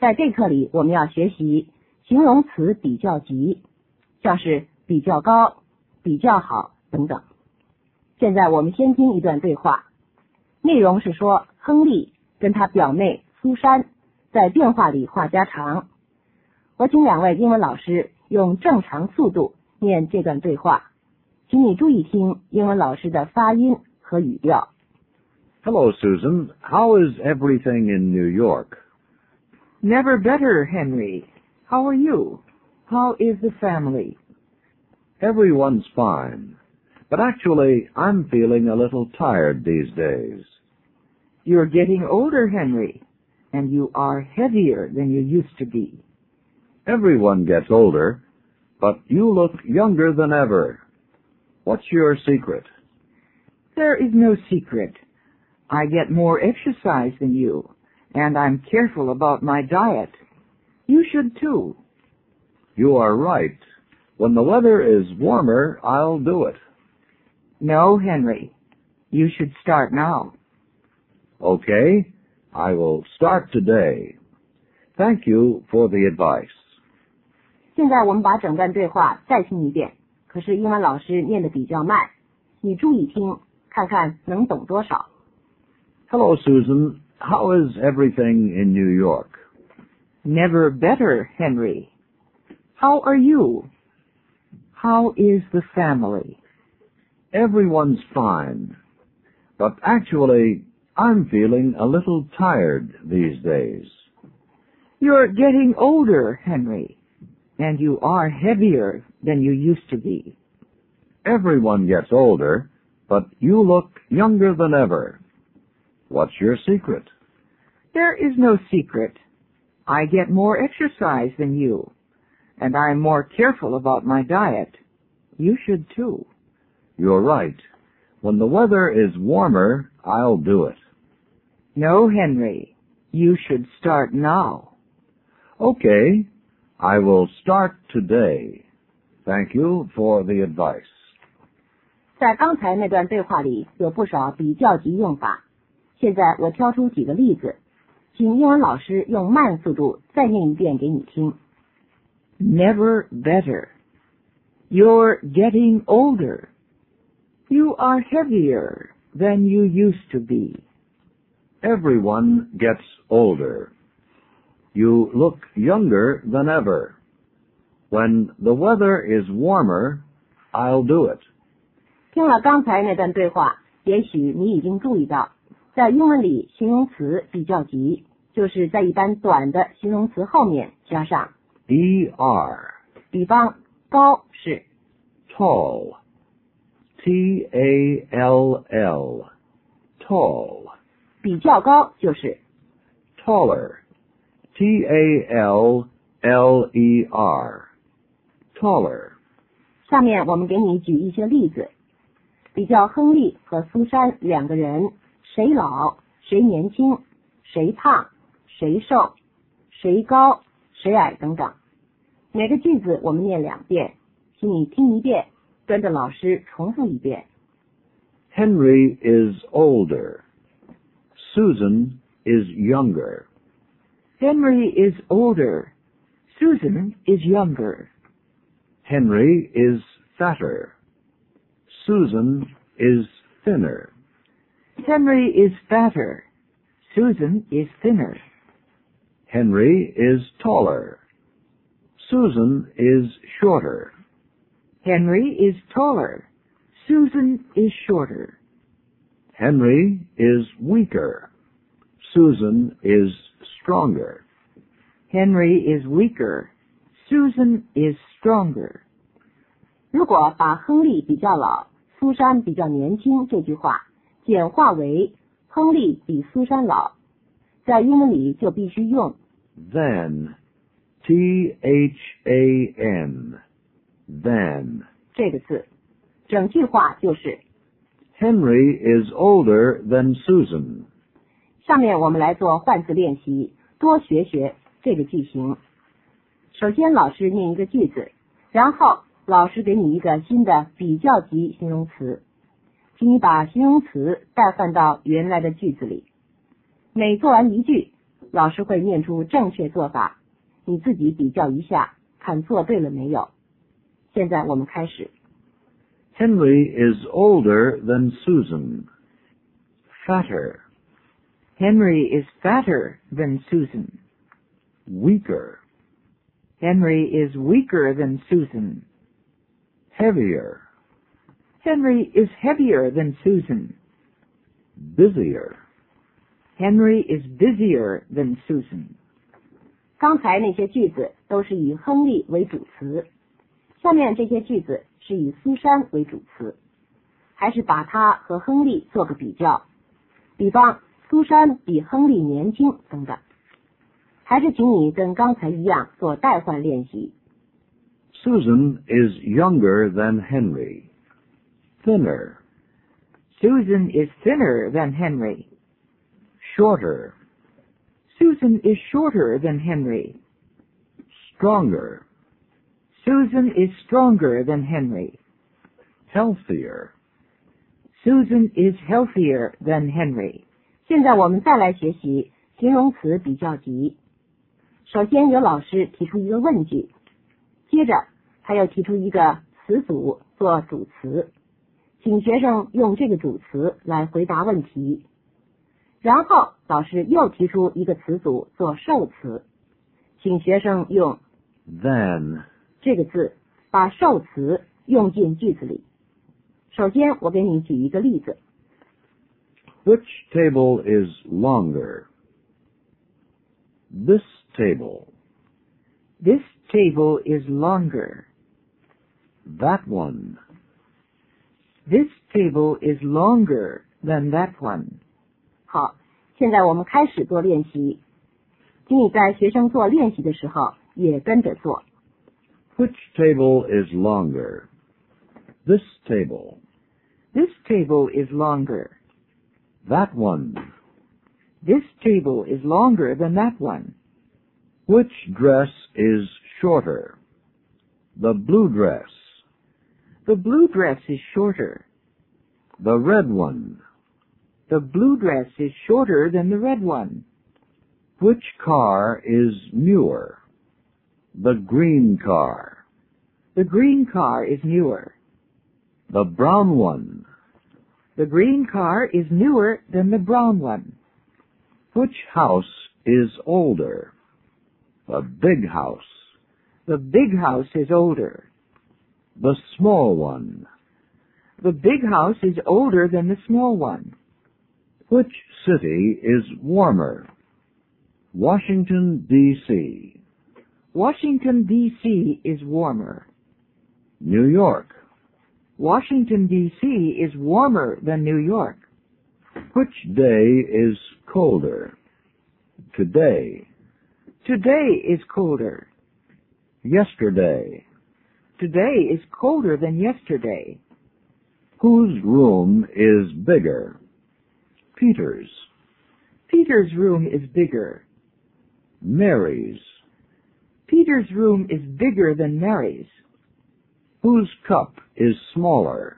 在这课里，我们要学习形容词比较级，像是比较高、比较好等等。现在我们先听一段对话，内容是说亨利跟他表妹苏珊在电话里话家常。我请两位英文老师用正常速度念这段对话，请你注意听英文老师的发音和语调。 Hello, Susan. How is everything in New York? Never better, Henry. How are you? How is the family? Everyone's fine. But actually, I'm feeling a little tired these days. You're getting older, Henry, and you are heavier than you used to be. Everyone gets older, but you look younger than ever. What's your secret? There is no secret. I get more exercise than you, and I'm careful about my diet. You should too. You are right. When the weather is warmer, I'll do it. No, Henry. You should start now. Okay, I will start today. Thank you for the advice. 现在我们把整段对话再听一遍，可是英文老师念得比较慢，你注意听，看看能懂多少。 Hello, Susan. How is everything in New York? Never better, Henry. How are you? How is the family? Everyone's fine. But actually, I'm feeling a little tired these days. You're getting older, Henry, and you are heavier than you used to be. Everyone gets older, but you look younger than ever. What's your secret? There is no secret. I get more exercise than you, and I'm more careful about my diet. You should too. You're right. When the weather is warmer, I'll do it. No, Henry. You should start now. Okay, I will start today. Thank you for the advice. 在刚才那段对话里有不少比较级用法，现在我挑出几个例子，请英文老师用慢速度再念一遍给你听。 Never better. You're getting older. You are heavier than you used to be. Everyone gets older. You look younger than ever. When the weather is warmer, I'll do it. 听了刚才那段对话，也许你已经注意到，在英文里形容词比较级就是在一般短的形容词后面加上 ER. 比方高是 Tall. T-A-L-L. Tall. 比较高就是 Taller. T-A-L-L-E-R. Taller. 下面我们给你举一些例子，比较亨利和苏珊两个人，谁老谁年轻，谁胖谁瘦，谁高谁矮等等。每个句子我们念2遍，请你听一遍，跟着老师重复一遍。 Henry is older. Susan is younger. Henry is older. Susan is younger. Henry is fatter. Susan is thinner. Henry is fatter. Susan is thinner. Henry is taller. Susan is shorter. Henry is taller. Susan is shorter. Henry is weaker. Susan is stronger. Henry is weaker. Susan is stronger. 如果把亨利比较老，苏珊比较年轻这句话简化为亨利比苏珊老，在英文里就必须用 Then. T-H-A-N. Then. 这个字，整句话就是。 Henry is older than Susan. 下面我们来做换词练习，多学学这个句型。首先老师念一个句子，然后老师给你一个新的比较级形容词，请你把形容词代换到原来的句子里。每做完一句， 老师会念出正确做法，你自己比较一下，看做对了没有。现在我们开始。 Henry is older than Susan. Fatter. Henry is fatter than Susan. Weaker. Henry is weaker than Susan. Heavier. Henry is heavier than Susan. Busier. Henry is busier than Susan. 刚才那些句子都是以亨利为主词，下面这些句子是以苏珊为主词，还是把它和亨利做个比较，比方苏珊比亨利年轻等等。还是请你跟刚才一样做代换练习。 Susan is younger than Henry. Thinner. Susan is thinner than Henry. Shorter. Susan is shorter than Henry. Stronger. Susan is stronger than Henry. Healthier. Susan is healthier than Henry. 现在我们再来学习形容词比较级。首先有老师提出一个问句，接着他又提出一个词组做主词，请学生用这个主词来回答问题。然后老师又提出一个词组做受词，请学生用 Than. 这个字把受词用进句子里。首先我给你举一个例子。 Which table is longer? This table. This table is longer. That one. This table is longer than that one. 好，现在我们开始做练习，请你在学生做练习的时候也跟着做。 Which table is longer? This table. This table is longer. That one. This table is longer than that one. Which dress is shorter? The blue dress. The blue dress is shorter. The red one. The blue dress is shorter than the red one. Which car is newer? The green car. The green car is newer. The brown one. The green car is newer than the brown one. Which house is older? The big house. The big house is older. The small one. The big house is older than the small one. Which city is warmer? Washington, D.C. Washington, D.C. is warmer. New York. Washington, D.C. is warmer than New York. Which day is colder? Today. Today is colder. Yesterday. Today is colder than yesterday. Whose room is bigger? Peter's. Peter's room is bigger. Mary's. Peter's room is bigger than Mary's. Whose cup is smaller?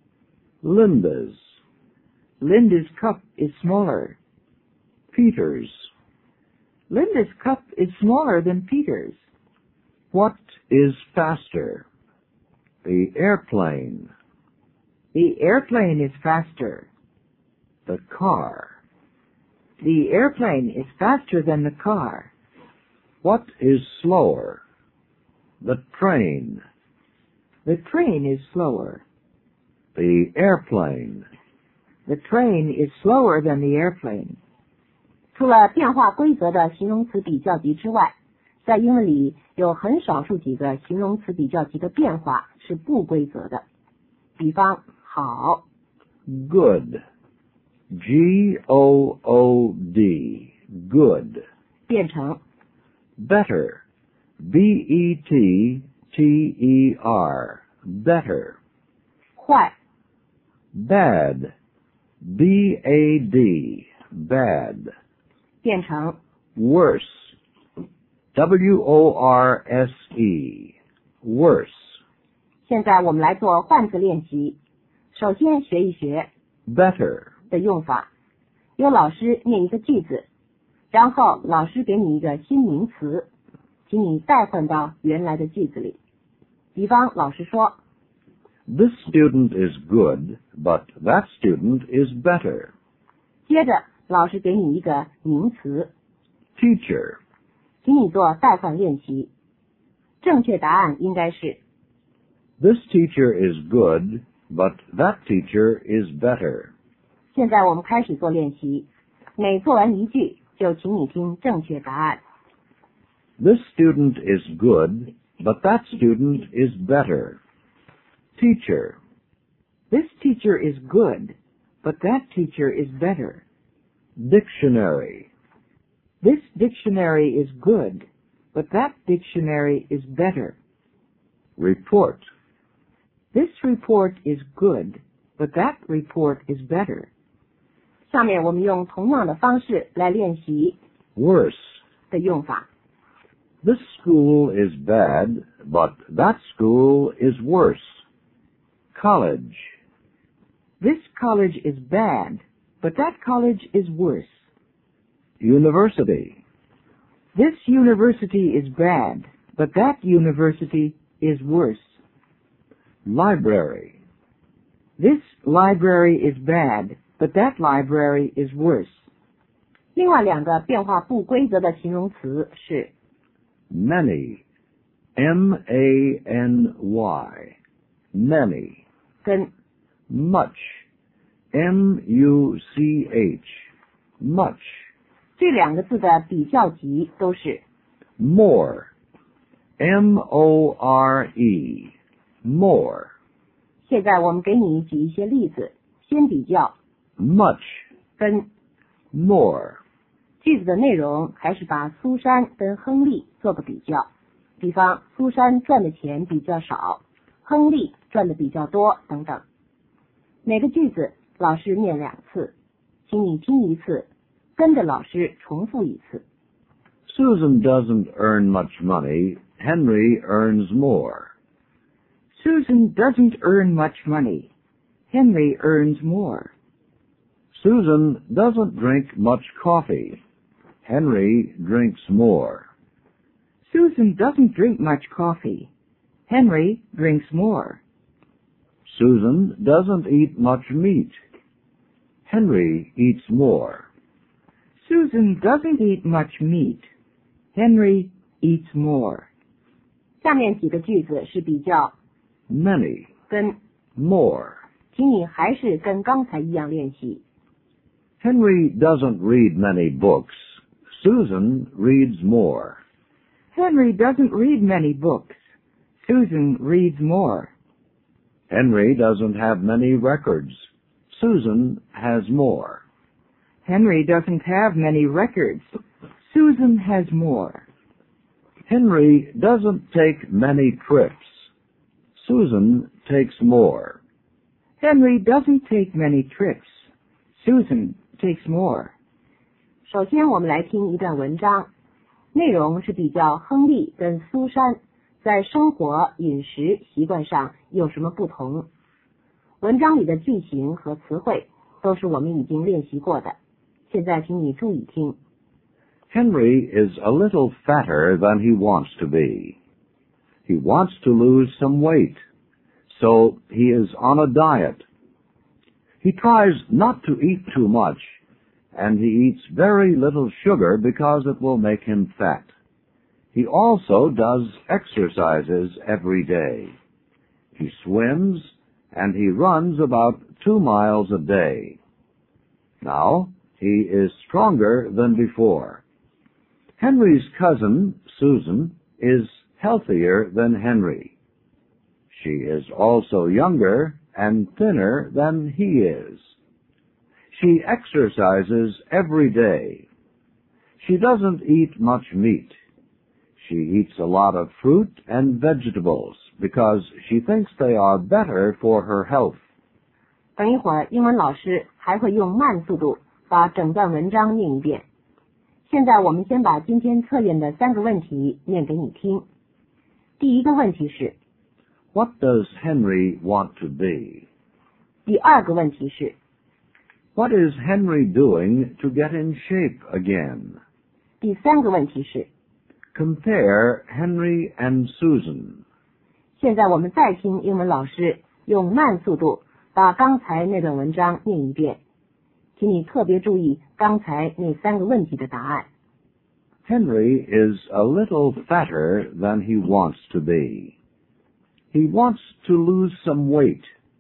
Linda's. Linda's cup is smaller. Peter's. Linda's cup is smaller than Peter's. What is faster? The airplane. The airplane is faster. The car. The airplane is faster than the car. What is slower? The train. The train is slower. The airplane. The train is slower than the airplane. 除了变化规则的形容词比较级之外，在英文里有很少数几个形容词比较级的变化是不规则的。比方好 Good. G-O-O-D. Good. 变成 Better. B-E-T-T-E-R. Better. 坏 Bad. B-A-D. Bad. 变成 Worse. W-O-R-S-E. Worse. 现在我们来做换字练习。首先学一学 Better. 的用法，由老师念一个句子， 然后老师给你一个新名词，请你代换到原来的句子里。比方老师说 This student is good, but that student is better. 接着老师给你一个名词， Teacher. 请你做代换练习。正确答案应该是 This teacher is good, but that teacher is better. 现在我们开始做练习，每做完一句就请你听正确答案。 This student is good, but that student is better. Teacher. This teacher is good, but that teacher is better. Dictionary. This dictionary is good, but that dictionary is better. Report. This report is good, but that report is better. 下面我们用同样的方式来练习 Worse. 的用法。 This school is bad, but that school is worse. College. This college is bad, but that college is worse. University. This university is bad, but that university is worse. Library. This library is bad, but that library is worse. 另外两个变化不规则的形容词是 Many. M-A-N-Y. Many. 跟 Much. M-U-C-H. Much. 这两个字的比较级都是 More. M-O-R-E. More. 现在我们给你举一些例子，先比较 Much. 跟 More. 句子的内容，还是把苏珊跟亨利做个比较。比方苏珊赚的钱比较少，亨利赚的比较多等等。每个句子老师念2次，请你听一次，跟着老师重复一次。 Susan doesn't earn much money. Henry earns more. Susan doesn't earn much money. Henry earns more. Susan doesn't drink much coffee. Henry drinks more. Susan doesn't drink much coffee. Henry drinks more. Susan doesn't eat much meat. Henry eats more. Susan doesn't eat much meat. Henry eats more. 下面几个句子是比较 Many. 跟， More. 请你还是跟刚才一样练习。 Henry doesn't read many books. Susan reads more. Henry doesn't read many books. Susan reads more. Henry doesn't have many records. Susan has more. Henry doesn't have many records. Susan has more. Henry doesn't take many trips. Susan takes more. Henry doesn't take many trips. Susan takes more. 首先我们来听一段文章，内容是比较亨利跟苏珊在生活、饮食习惯上有什么不同。文章里的句型和词汇都是我们已经练习过的，现在请你注意听。 Henry is a little fatter than he wants to be. He wants to lose some weight, so he is on a diet. He tries not to eat too much, and he eats very little sugar because it will make him fat. He also does exercises every day. He swims, and he runs about 2 miles a day. Now, he is stronger than before. Henry's cousin, Susan, is healthier than Henry. She is also younger and thinner than he is. She exercises every day. She doesn't eat much meat. She eats a lot of fruit and vegetables because she thinks they are better for her health. 等一会儿英文老师还会用慢速度把整段文章念一遍。现在我们先把今天测验的3个问题念给你听。第一个问题是 What does Henry want to be? 第2个问题是 What is Henry doing to get in shape again? 第三个问题是， Compare Henry and Susan. 现在我们再听英文老师用慢速度把刚才那段文章念一遍，请你特别注意刚才那三个问题的答案。 Henry is a little fatter than he wants to be. He wants to lose some weight,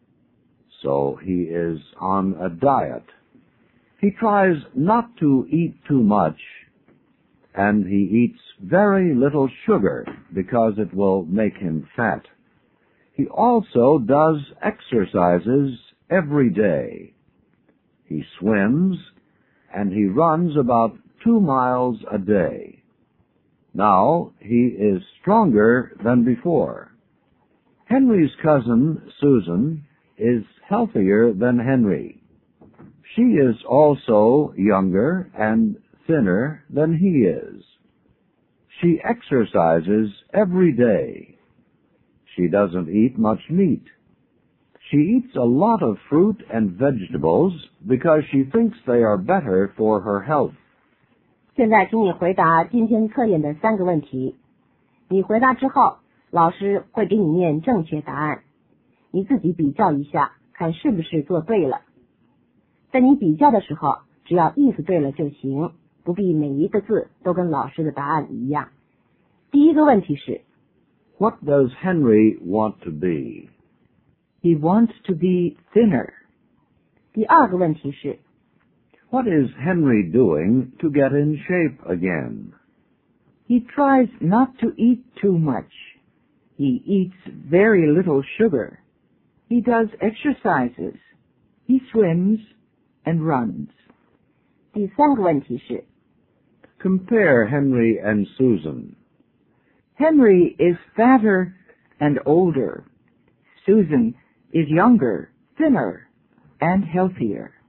so he is on a diet. He tries not to eat too much, and he eats very little sugar because it will make him fat. He also does exercises every day. He swims, and he runs about 2 miles a day. Now he is stronger than before. Henry's cousin, Susan, is healthier than Henry. She is also younger and thinner than he is. She exercises every day. She doesn't eat much meat. She eats a lot of fruit and vegetables because she thinks they are better for her health. 现在请你回答今天测验的三个问题。你回答之后，老师会给你念正确答案，你自己比较一下，看是不是做对了。在你比较的时候，只要意思对了就行，不必每一个字都跟老师的答案一样。第一个问题是， What does Henry want to be? He wants to be thinner. 第二个问题是， What is Henry doing to get in shape again? He tries not to eat too much. He eats very little sugar. He does exercises. He swims and runs. 第三个问题是， Compare Henry and Susan. Henry is fatter and older. Susan is younger, thinner, and healthier.